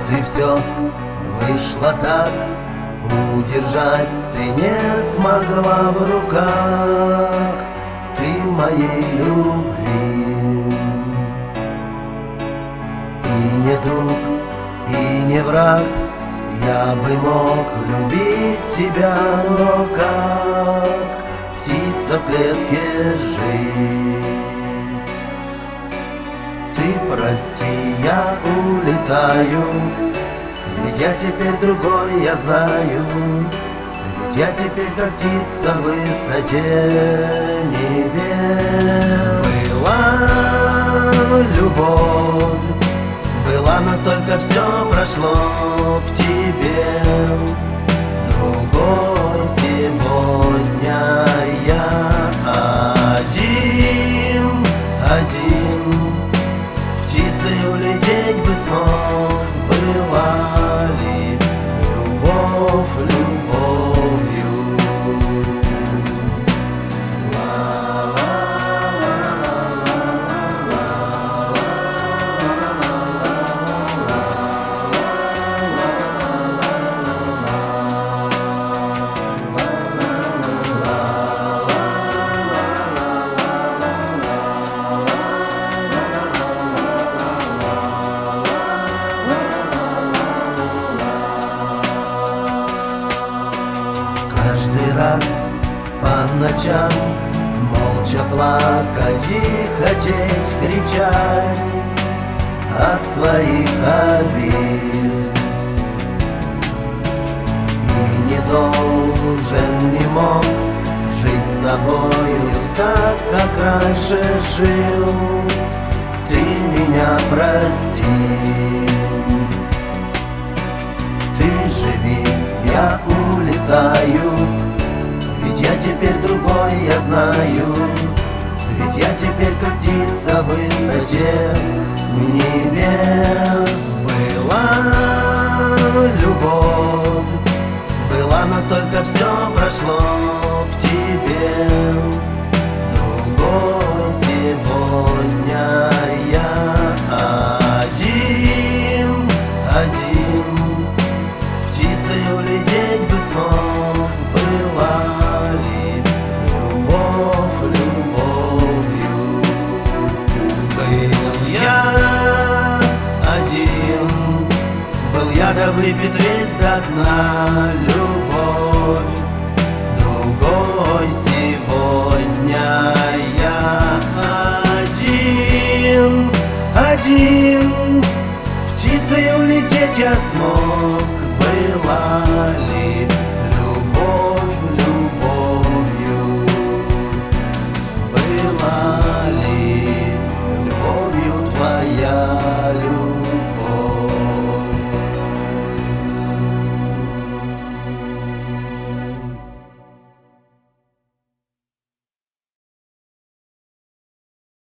и все вышло так. Удержать ты не смогла в руках ты моей любви. И не друг, и не враг, я бы мог любить тебя, но как птица в клетке жить? Ты прости, я улетаю, ведь я теперь другой, я знаю. Ведь я теперь как птица в высоте небес. Была любовь, была, но только все прошло к тебе. Другой сегодня я один птицей улететь бы смог. Была ли любовь любовью? Каждый раз по ночам молча плакать и хотеть кричать от своих обид. И не должен, не мог жить с тобою так, как раньше жил. Ты меня прости, ты живи, я улетаю. Ведь я теперь другой, я знаю. Ведь я теперь как птица в высоте небес. Была любовь, была, но только все прошло к тебе. Другой сегодня я один птицей улететь бы смог. Была ли любовь любовью? Был я один, был я да выпит весь до дна. Любовь другой сегодня я один птицей улететь я смог. Была ли